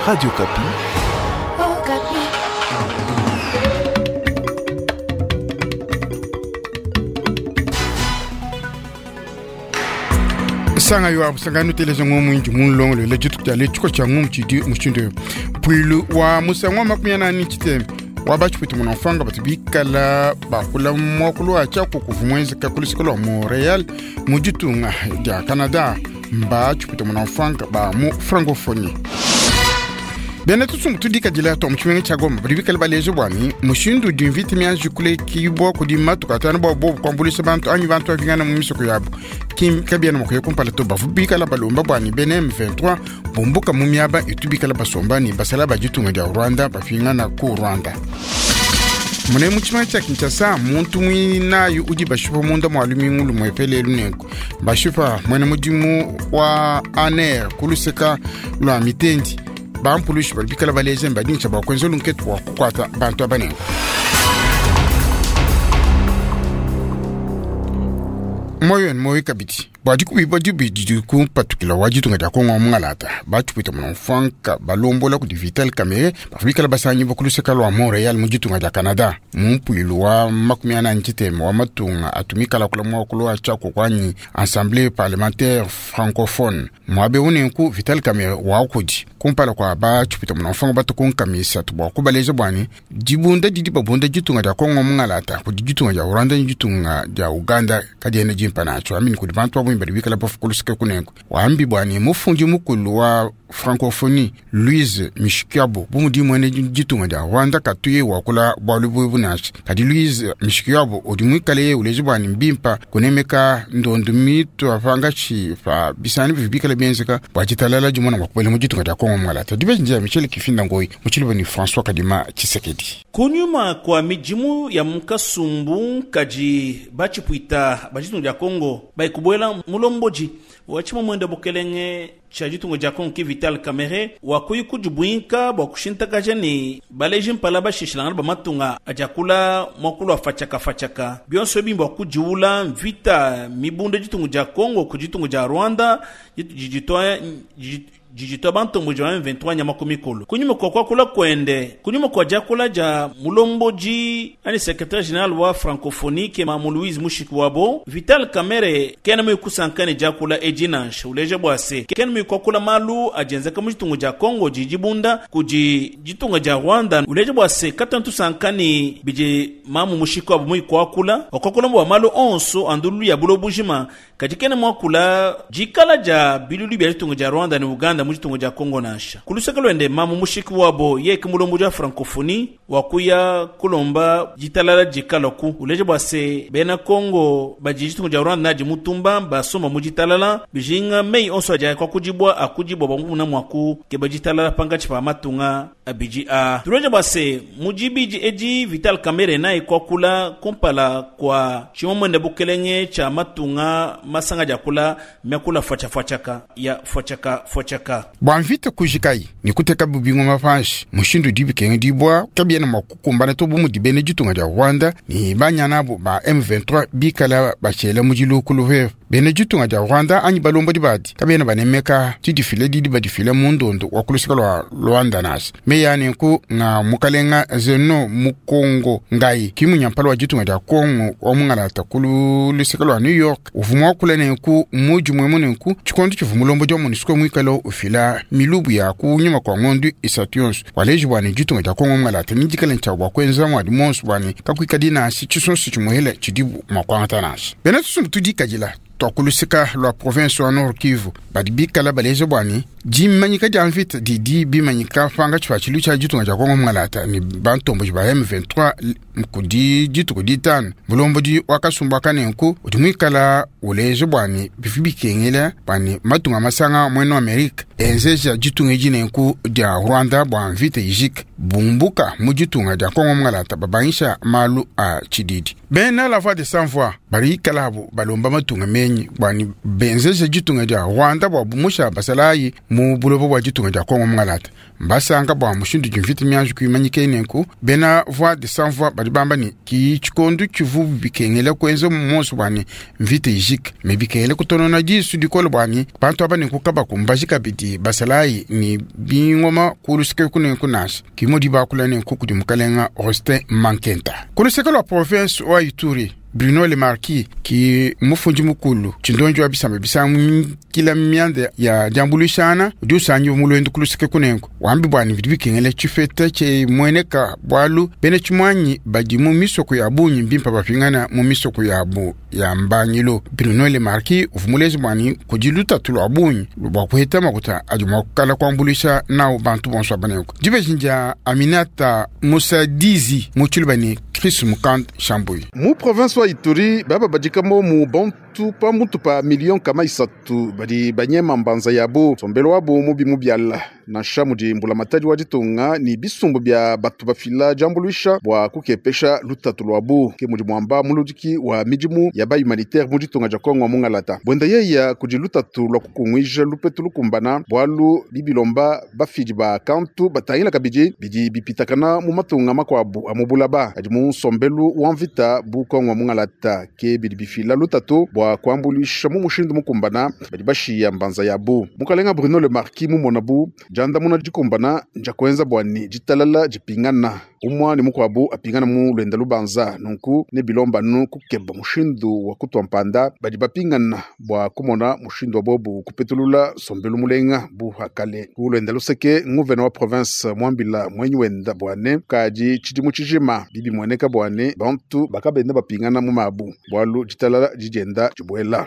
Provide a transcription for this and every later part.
Radio Kapi. Oh, Kapi. Sanga yo abusangano telezongo mwinji munlongo le lejitu tale chiko changu mchidi mchinde pwilu wa musangwa makumyana ni chite wabachi pwiti mwanafanga batibikala bakula mwakulu achako kufumwezi kakulisikolo Montreal mujitu nga ya Canada mbachi pwiti mwanafanga ba mu francophonie. Bene tutsum tudika jila tom chwenye chagoma bribikala balezo bwani mushindu dinvite mianji kule kibo kudi matu katana bo kwambulisa bantu anyi bantu avingana mu misoko yabo kim kabiana mo kumpala to bafubikala balomba bwani bene M23 bombuka mu miaba itubikala basomba ni basala bajitunga dia Rwanda bafingana ku Rwanda. Mune muchima cha Kinshasa muntu mwina yu uji bashupa munda mwalumi ngulu mwepele lunengu bashupa mwene mudimu wa aner kuluseka lwa mitendi bampulushi balibikala baleze mbadini chaba kwenzo lunketu wa kukwata bantu abanengu. Moyo kabiti badiku bibadi ku patukila wajitu ngata ko ngalata batu pita mwanfanka balombola ku Vital Kamerhe bafubikala basanyi bakuluseka lwa Montreal mujitu ngata Canada mumpuilu wa makumiana njitemo wa matunga atumikala kula mwakulu achako kwani Assemblée parlementaire francophone mwabe unenku Vital Kamerhe wa kudi kumpala kwa batu pita mwanfanga batuko nkamisa tuba kubalezo bwani jibunda babunda jitu ngata ko ngalata ku jitu ngata Rwanda jitu ngata Uganda kadiene jimpa nacho amini ku bantu mbali bikala bafukulusika kunengo waambi bwani mufunji mukulu wa francophonie Louise Mishikiabo bumudi mwene jitunga da Rwanda katuye wakula bwalubu nashi kadi Louise Mishikiabo odimwikale ulezi bwani mbimpa kunemeka ndondumi to afangachi fa bisani bibikala benzeka bwajitalala jumona makubele mujitunga da Kongo mwalata dibe njia Michel Kifinda Ngoi muchilibani François Kadima Chisekedi kunyuma kwa mijimu ya mkasumbu kaji bachipuita bajitunga da Kongo baikubwela mulomboji wachima mwenda bukelenge cha jitungo ja Kongo ki Vital Kamerhe wakuyi kujubwinka bakushintakaje ni baleji mpalaba shishilangana bamatunga ajakula mwakulu wa fachaka bionso bimbo kujiula vita mibunde jitungo ja Kongo kujitungo ja Rwanda jijitoa bantu mujwa M23 nyama kumikolo kunyuma kwa kula kwende kunyuma kwa jakula ja mulomboji ani secrétaire général wa francophonie ke Mamu Louise Mushikiwabo Vital Kamerhe kena mwe kusankane jakula ejinash uleje bwase kena mwe kula malu ajenza kama jitungo ja Kongo jijibunda jitungo ja Rwanda uleje bwase katantu sankani bije Mamu Mushikiwabo mwe kula mwa malu onso andulu ya bulobujima kajikena mwa kula jikala ja bilulu bya jitungo ja Rwanda ni Uganda mujitungo ja Kongo nasha kuluseka lwende Mamu Mushikiwabo yeke mulombo ja francophonie wakuya kulomba jitalala jikaloku uleje bwase bena Kongo bajijitungo ja Rwanda naji mutumba basoma mujitalala bijinga mei onso aja kwa akujibwa bamuna mwaku ke bajitalala panga chipa matunga abiji a tuleje bwase mujibiji eji Vital Kamerhe na ikokula kumpala kwa chimomwende bukelenge cha matunga masanga jakula mekula fachaka ya fachaka bwanvita kujikai ni kuteka bubingo mafashi mushindu dibikenge dibwa kabiena makukumbana to bumu dibene jitunga ja Rwanda ni banyana ba M23 bikala bachele mujilu kuluve bene jitunga ja Rwanda anyi balombo dibadi kabiena banemeka tidifile dibadifile mundondo wakulusika lwa Rwanda nas meyane ku nga mukalenga zeno mukongo ngai kimunyampalo wa jitunga ja Kongo omungalata kululusika lwa New York uvumwa kulene ku mujumwe ku chikondo chivumulombo jo munisiko mwikalo ufila milubu ya kunyuma kwa ngondu isations waleji bwani jitunga ja Kongo ngalata nijikalen cha wakwenza mwadi monsu bwani kakwikadina si chisonsi chumuhele chidibu makwangata nasi bene tudika jila tokulusika lwa province wa Nord Kivu badibikala balezo bwani jimanyika janvit didi bimanyika fanga chwachilu cha jitunga ja Kongo ngalata ni bantombo ba M23 mkudi jitu kuditan bulombo di wakasumba kanenku udimwikala ulezo bwani bifibikengela bani matunga masanga mweno Amerika enzeja jitunga jinenku dia Rwanda bwanvite yijik bumbuka mujitunga ja kongo mngalata babaisha malu a chididi bena la voix de sans voix bari kalabu balomba matunga menyi bani benze jitunga ja Rwanda bwa bumusha basalayi mu bulobo bwa jitunga ja kongo mngalata mbasanga bwa mushindu jimfiti myanju kuyimanyike nenku bena voix de sans voix bari bambani ki chikondu chivu bikengele kwenzo mmonso bwani mvite jik mebikele kutono na jisu dikolo bwani bantu abani kukaba kumbashika bidi basalayi ni bingoma kulusike kunenku nash kimodi bakulane kukudi mukalenga Austin Mankenta kulusike la province wa Ituri Bruno Le Marquis ki mufunji mukulu chindonjo abisamba bisamu kila miande ya jambulishana du sanyo mulwendo kulusike kunenko wambi bwani vidibikengele chifete che mweneka bwalu bene chimwanyi baji mu misoko ya bunyi mbimpa bapingana mu misoko ya bu ya mbanyilo Bruno Le Marquis ufumulezi bwani kujiluta tulo abunyi bwa kuheta makuta ajuma kala kwambulisha na bantu bonso abaneko jibejinja Aminata Musa Dizi muchulbani Chris Mukand Shambui mu province wa Ituri baba bajikamo mu bantu pa mutu pa million kama isatu badi banyema mbanza yabo sombelo wabo mubi mubyala na shamu di mbula matadi wajitunga ni bisumbu bya batu bafila jambuluisha bwa kukepesha lutatu lwabu ke mudi mwamba muludiki wa mijimu ya ba humanitaire mujitunga ja Kongo mungalata bwenda yeya kuji lutatu lwa kukungwija lupetu lukumbana bwalu bibilomba bafiji ba kantu batayila kabiji bidi bipitakana mu matunga makwabu amubulaba ajimu sombelu wanvita bu Kongo mungalata ke bidi bifila lutatu bwa kwambulisha mu mushindu mukumbana badi bashi ya mbanza yabu mukalenga Bruno Le Marquis mu monabu janda muna jikumbana njakwenza bwani jitalala jipingana umwa ni mukwabu apingana mu lwenda lubanza nunku ne bilomba nu kukeba mushindu wa kutwa mpanda badi bapingana bwa kumona mushindu wa bobu kupetulula sombelu mulenga bu hakale ku lwenda luseke nguvena wa province mwambila mwenye wenda bwane kaji chidimu chijima bibi mweneka bwane bantu bakabenda bapingana mu mabu bwalu jitalala jijenda jibwela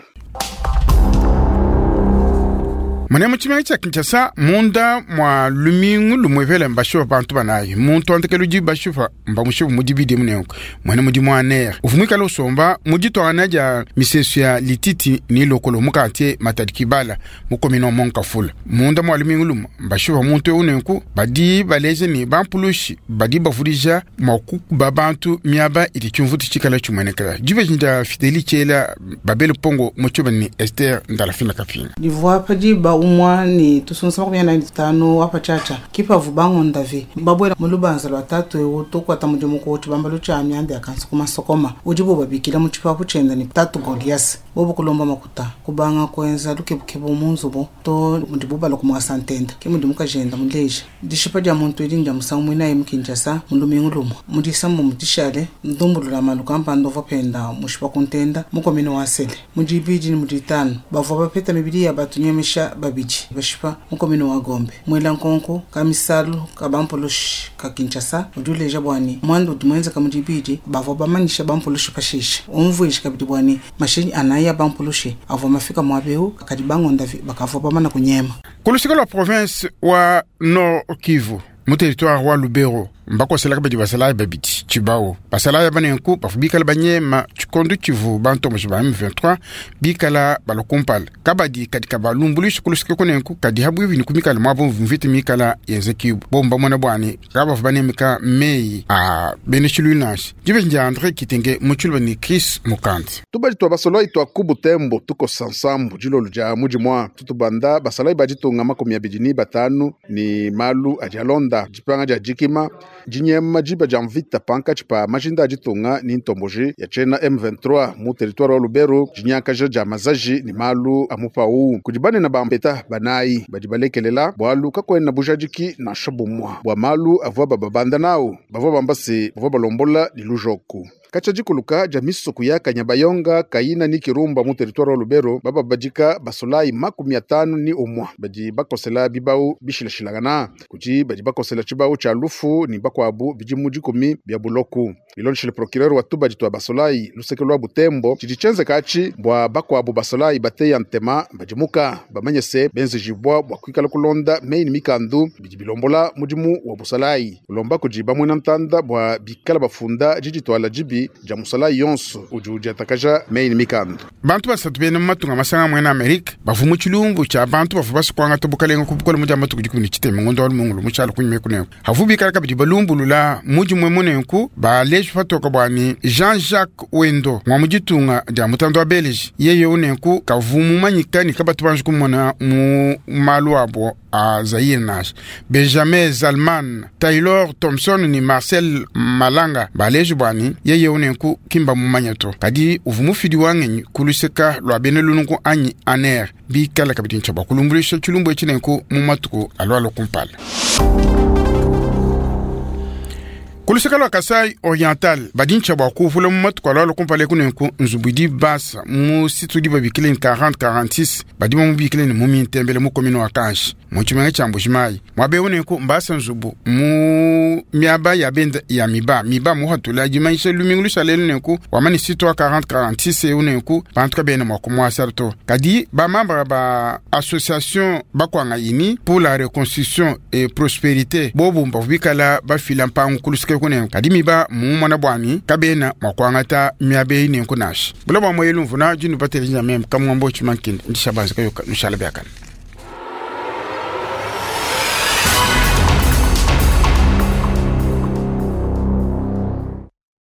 Mwana mchimanga cha Kinshasa munda mwa lumingu lumwevele mbashuwa bantu banayi muntu anteke luji bashuwa mbamushuwa mudibide mweneko mwana mudi mwaner ufumwika lo somba mudi anaja misesu ya lititi ni lokolo mukantie matadikibala mukomino monka fula munda mwa lumingu lumu mbashuwa muntu unenku badi baleze ni bampulushi badi bafurija makuku babantu miaba iti chumvuti chikala chumwenekala jive jinda Fideli Chela babele pongo mchuba ni Esther ndalafina kafina Divua padi ba umwa ni tusunsa makumia na tano hapa chacha kipa vubango ndavi babwera mulubanza lwa tatu ewo tokwata mudimu ko chibamba lucha amyande akansu kuma sokoma ujibo babikira mu chipa puchenda ni tatu Golias bobo kulomba makuta kubanga kwenza lukebukebo munzubo to mudibuba lokumwa santenda kemudimu kajenda muleje dishipa dia muntu edinja musamwe naye mkinjasa mulumingu lumo mudisambo mutishale ndumbulula malukamba ndova penda mushipa kontenda mukomino wasele mujibiji ni muditano bavova peta mibilia batunyemesha babiji bashipa mukomino wa Gombe mwela nkonko kamisalu kabampoloshi kakinchasa uduleja bwani mwando dumwenza kamujibiji bavova manisha bampoloshi pashisha umvuishi kabidi bwani mashini anaya bampoloshi avo mafika mwabeu kadibango ndavi bakavova mana kunyema kulusika la province wa Nord Kivu mu territoire wa Lubero mbako selaka badi basala babiti chibao basala banenku bafubika banyema chikondu chivu banto mushiba M23 bikala balokumpal kabadi kadika balumbulish kulusike konenku kadi habu ni kumikala mwabo mviti mikala yezeki bomba mwana bwani kaba banemika mei a benechulunash jibenja Andre Kitenge muchulba ni Chris Mukanti tubali to basala ito akubu tembo tuko sansambu jilo luja muji mwa tutubanda basala bajitunga makomya bijini batanu ni malu ajalonda jipanga jajikima jinyema jiba jamvita panka chipa majinda jitunga ni ntomboji ya chena M23 mu territoire wa Lubero jinyaka jaja mazaji ni malu amupa u kujibane na bambeta banai bajibalekelela bwalu kakwena bujajiki na shabumwa bwa malu avwa babanda nao bavwa bambase bavwa balombola ni lujoku kacha jikuluka jamiso kuyaka nyabayonga kaina ni kirumba mu territoire wa Lubero baba bajika basolai 50 ni umwa baji bakosela bibau bishilashilagana kuji baji bakosela chibau cha lufu ni bakwabu bijimuji 10 bya buloku ilonshi le procureur wa tuba jitwa basolai lusekelwa butembo chichenze kachi bwa bakwabu basolai bateya ntema bajimuka bamanyese benzi jibwa bwa kwikala kulonda main mikandu bijibilombola mujimu wa busolai ulomba kujiba mwena ntanda bwa bikala bafunda jijitwala jibi babi jamusala yonso uju jatakaja main mikando bantu basatu bene matunga masanga mwena Amerika bavumu chilumbu cha bantu bafuba sikwanga to bukalenga kubukole muja matu kujikuni chiteme ngondo mungulu muchala kunyime kuneko havubi kaka bidi balumbulula muji mwemunenku ba leju fatoka bwani Jean-Jacques Wendo mwamujitunga dia mutando wa Belge yeye unenku kavumu manyikani kabatu banju kumona mu malu abo a Zaire Nash Benjamin Zalman Taylor Thompson ni Marcel Malanga ba leju bwani yeye unenku kimba mumanyato kadi uvumu fidi wangenyi kuluseka lwa benelunungu anyi aner bi kala kabidin chaba kulumbulisha chulumbu echinenku mumatuku alwalo kumpala kuluseka lwa Kasai Oriental badin chaba kufula mumatuku alwalo kumpala kunenku nzubidi basa mu situdi babikileni 40-46 badima mubikileni mumi ntembele mu komino wa Kanshi muchimenge chambu shimayi mwabe unenku mbasa nzubu mu miaba ya benda ya miba muhatula jimaisha lumingulisha lelu nenku wamani sito wa 40-46 unenku bantuka bene mwakumu asarto kadi ba mambra ba association bakwanga ini pour la reconstruction et prospérité bobu mbavubikala bafila mpangu kulusike kunenku kadi miba mumwana bwani kabena mwakwanga ta miabe inenku nashi bula ba moyelu mvuna jinu bateli njamem kamwambo chimankini ndishabanzi kayo nushalabe yakana